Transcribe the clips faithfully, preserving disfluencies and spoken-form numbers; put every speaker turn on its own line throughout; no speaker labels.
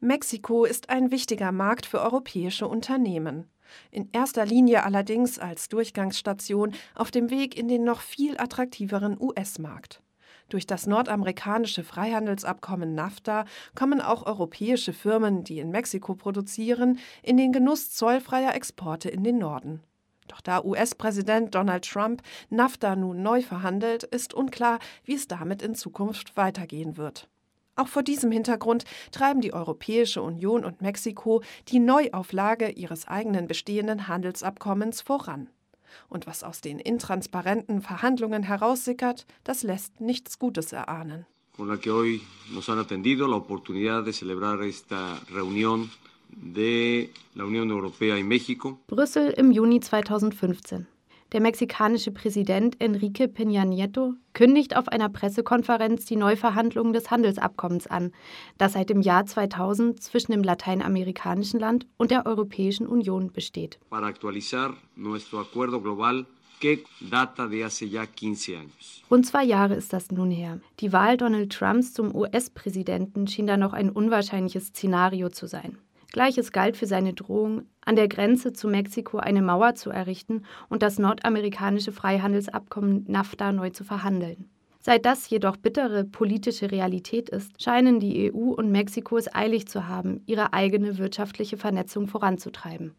Mexiko ist ein wichtiger Markt für europäische Unternehmen. In erster Linie allerdings als Durchgangsstation auf dem Weg in den noch viel attraktiveren U S-Markt. Durch das nordamerikanische Freihandelsabkommen NAFTA kommen auch europäische Firmen, die in Mexiko produzieren, in den Genuss zollfreier Exporte in den Norden. Doch da U S-Präsident Donald Trump NAFTA nun neu verhandelt, ist unklar, wie es damit in Zukunft weitergehen wird. Auch vor diesem Hintergrund treiben die Europäische Union und Mexiko die Neuauflage ihres eigenen bestehenden Handelsabkommens voran. Und was aus den intransparenten Verhandlungen heraussickert, das lässt nichts Gutes erahnen.
Con la que hoy nos han atendido la oportunidad de celebrar esta reunión de la Unión Europea y México.
Brüssel im Juni zweitausendfünfzehn. Der mexikanische Präsident Enrique Peña Nieto kündigt auf einer Pressekonferenz die Neuverhandlungen des Handelsabkommens an, das seit dem Jahr zweitausend zwischen dem lateinamerikanischen Land und der Europäischen Union besteht.
Para actualizar nuestro acuerdo global que data de hace ya quince años.
Rund zwei Jahre ist das nun her. Die Wahl Donald Trumps zum U S-Präsidenten schien da noch ein unwahrscheinliches Szenario zu sein. Gleiches galt für seine Drohung, an der Grenze zu Mexiko eine Mauer zu errichten und das nordamerikanische Freihandelsabkommen NAFTA neu zu verhandeln. Seit das jedoch bittere politische Realität ist, scheinen die E U und Mexiko es eilig zu haben, ihre eigene wirtschaftliche Vernetzung voranzutreiben.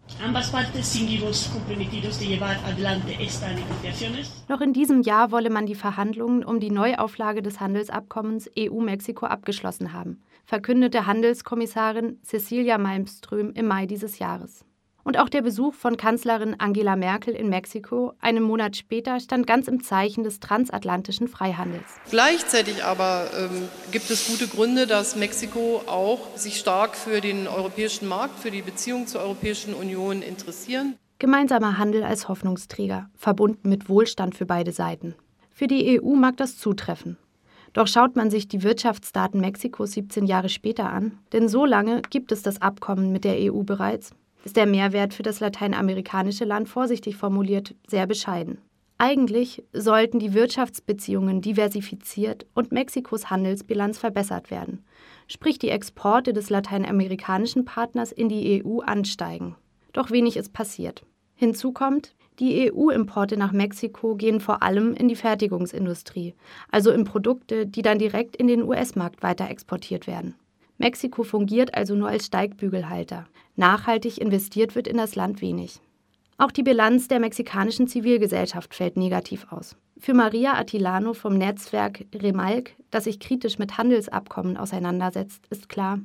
Noch in diesem Jahr wolle man die Verhandlungen um die Neuauflage des Handelsabkommens E U-Mexiko abgeschlossen haben, verkündete Handelskommissarin Cecilia Malmström im Mai dieses Jahres. Und auch der Besuch von Kanzlerin Angela Merkel in Mexiko einen Monat später stand ganz im Zeichen des transatlantischen Freihandels.
Gleichzeitig aber ähm, gibt es gute Gründe, dass Mexiko auch sich stark für den europäischen Markt, für die Beziehung zur Europäischen Union interessieren.
Gemeinsamer Handel als Hoffnungsträger, verbunden mit Wohlstand für beide Seiten. Für die E U mag das zutreffen. Doch schaut man sich die Wirtschaftsdaten Mexikos siebzehn Jahre später an, denn so lange gibt es das Abkommen mit der E U bereits, ist der Mehrwert für das lateinamerikanische Land vorsichtig formuliert sehr bescheiden. Eigentlich sollten die Wirtschaftsbeziehungen diversifiziert und Mexikos Handelsbilanz verbessert werden, sprich die Exporte des lateinamerikanischen Partners in die E U ansteigen. Doch wenig ist passiert. Hinzu kommt, die E U-Importe nach Mexiko gehen vor allem in die Fertigungsindustrie, also in Produkte, die dann direkt in den U S-Markt weiter exportiert werden. Mexiko fungiert also nur als Steigbügelhalter. Nachhaltig investiert wird in das Land wenig. Auch die Bilanz der mexikanischen Zivilgesellschaft fällt negativ aus. Für Maria Atilano vom Netzwerk Remalc, das sich kritisch mit Handelsabkommen auseinandersetzt, ist klar: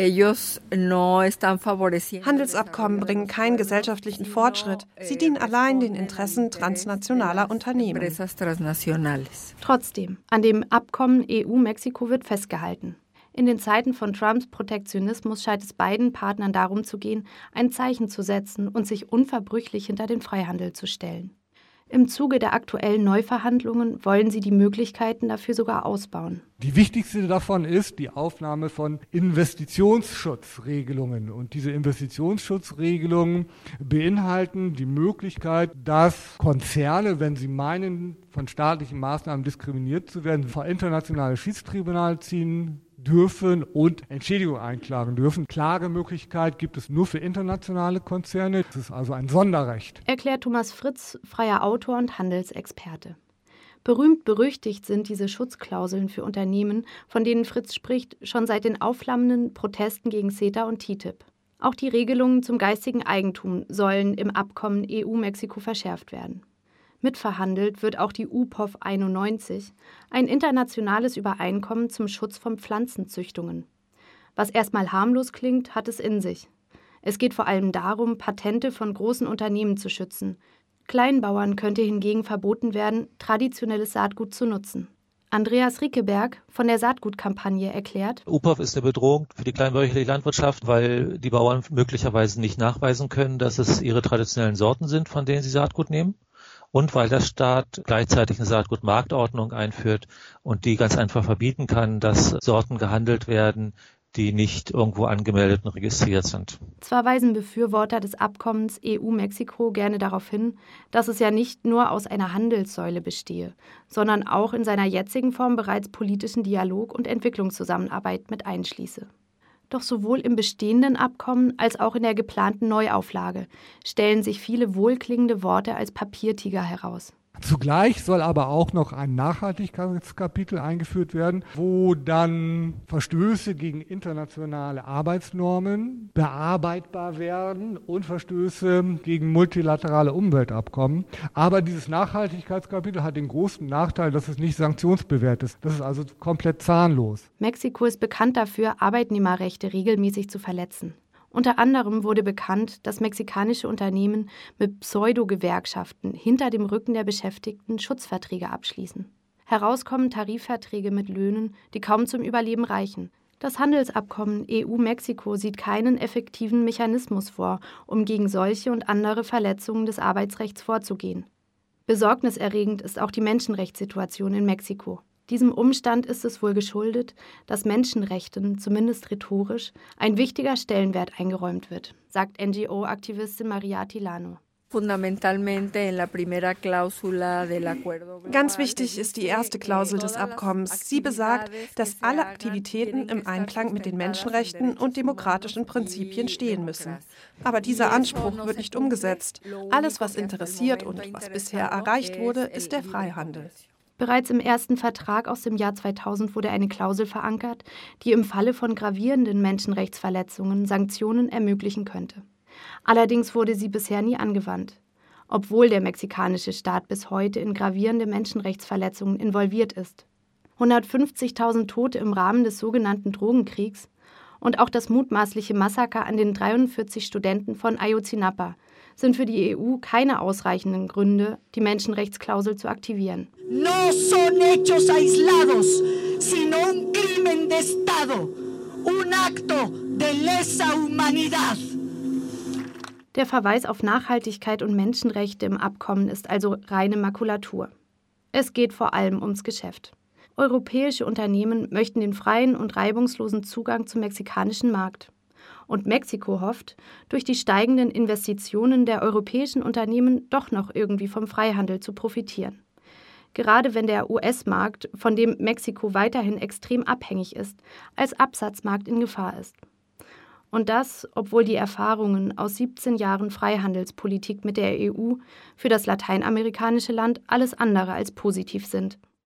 Handelsabkommen bringen keinen gesellschaftlichen Fortschritt. Sie dienen allein den Interessen transnationaler Unternehmen.
Trotzdem, an dem Abkommen E U-Mexiko wird festgehalten. In den Zeiten von Trumps Protektionismus scheint es beiden Partnern darum zu gehen, ein Zeichen zu setzen und sich unverbrüchlich hinter den Freihandel zu stellen. Im Zuge der aktuellen Neuverhandlungen wollen sie die Möglichkeiten dafür sogar ausbauen.
Die wichtigste davon ist die Aufnahme von Investitionsschutzregelungen. Und diese Investitionsschutzregelungen beinhalten die Möglichkeit, dass Konzerne, wenn sie meinen, von staatlichen Maßnahmen diskriminiert zu werden, vor internationale Schiedstribunale ziehen dürfen und Entschädigung einklagen dürfen. Klagemöglichkeit gibt es nur für internationale Konzerne. Das ist also ein Sonderrecht.
Erklärt Thomas Fritz, freier Autor und Handelsexperte. Berühmt berüchtigt sind diese Schutzklauseln für Unternehmen, von denen Fritz spricht, schon seit den aufflammenden Protesten gegen CETA und T T I P. Auch die Regelungen zum geistigen Eigentum sollen im Abkommen E U-Mexiko verschärft werden. Mitverhandelt wird auch die U P O V einundneunzig, ein internationales Übereinkommen zum Schutz von Pflanzenzüchtungen. Was erstmal harmlos klingt, hat es in sich. Es geht vor allem darum, Patente von großen Unternehmen zu schützen. Kleinbauern könnte hingegen verboten werden, traditionelles Saatgut zu nutzen. Andreas Riekeberg von der Saatgutkampagne erklärt:
U P O V ist eine Bedrohung für die kleinbäuerliche Landwirtschaft, weil die Bauern möglicherweise nicht nachweisen können, dass es ihre traditionellen Sorten sind, von denen sie Saatgut nehmen. Und weil der Staat gleichzeitig eine Saatgutmarktordnung einführt und die ganz einfach verbieten kann, dass Sorten gehandelt werden, die nicht irgendwo angemeldet und registriert sind.
Zwar weisen Befürworter des Abkommens E U-Mexiko gerne darauf hin, dass es ja nicht nur aus einer Handelssäule bestehe, sondern auch in seiner jetzigen Form bereits politischen Dialog und Entwicklungszusammenarbeit mit einschließe. Doch sowohl im bestehenden Abkommen als auch in der geplanten Neuauflage stellen sich viele wohlklingende Worte als Papiertiger heraus.
Zugleich soll aber auch noch ein Nachhaltigkeitskapitel eingeführt werden, wo dann Verstöße gegen internationale Arbeitsnormen bearbeitbar werden und Verstöße gegen multilaterale Umweltabkommen. Aber dieses Nachhaltigkeitskapitel hat den großen Nachteil, dass es nicht sanktionsbewehrt ist. Das ist also komplett zahnlos.
Mexiko ist bekannt dafür, Arbeitnehmerrechte regelmäßig zu verletzen. Unter anderem wurde bekannt, dass mexikanische Unternehmen mit Pseudo-Gewerkschaften hinter dem Rücken der Beschäftigten Schutzverträge abschließen. Heraus kommen Tarifverträge mit Löhnen, die kaum zum Überleben reichen. Das Handelsabkommen E U-Mexiko sieht keinen effektiven Mechanismus vor, um gegen solche und andere Verletzungen des Arbeitsrechts vorzugehen. Besorgniserregend ist auch die Menschenrechtssituation in Mexiko. Diesem Umstand ist es wohl geschuldet, dass Menschenrechten, zumindest rhetorisch, ein wichtiger Stellenwert eingeräumt wird, sagt N G O-Aktivistin Maria Tilano.
Ganz wichtig ist die erste Klausel des Abkommens. Sie besagt, dass alle Aktivitäten im Einklang mit den Menschenrechten und demokratischen Prinzipien stehen müssen. Aber dieser Anspruch wird nicht umgesetzt. Alles, was interessiert und was bisher erreicht wurde, ist der Freihandel.
Bereits im ersten Vertrag aus dem Jahr zweitausend wurde eine Klausel verankert, die im Falle von gravierenden Menschenrechtsverletzungen Sanktionen ermöglichen könnte. Allerdings wurde sie bisher nie angewandt, obwohl der mexikanische Staat bis heute in gravierende Menschenrechtsverletzungen involviert ist. hundertfünfzigtausend Tote im Rahmen des sogenannten Drogenkriegs und auch das mutmaßliche Massaker an den dreiundvierzig Studenten von Ayotzinapa sind für die E U keine ausreichenden Gründe, die Menschenrechtsklausel zu aktivieren.
No son hechos aislados, sino un crimen de Estado, un acto de lesa humanidad.
Der Verweis auf Nachhaltigkeit und Menschenrechte im Abkommen ist also reine Makulatur. Es geht vor allem ums Geschäft. Europäische Unternehmen möchten den freien und reibungslosen Zugang zum mexikanischen Markt. Und Mexiko hofft, durch die steigenden Investitionen der europäischen Unternehmen doch noch irgendwie vom Freihandel zu profitieren. Gerade wenn der U S-Markt, von dem Mexiko weiterhin extrem abhängig ist, als Absatzmarkt in Gefahr ist. Und das, obwohl die Erfahrungen aus siebzehn Jahren Freihandelspolitik mit der E U für das lateinamerikanische Land alles andere als positiv sind.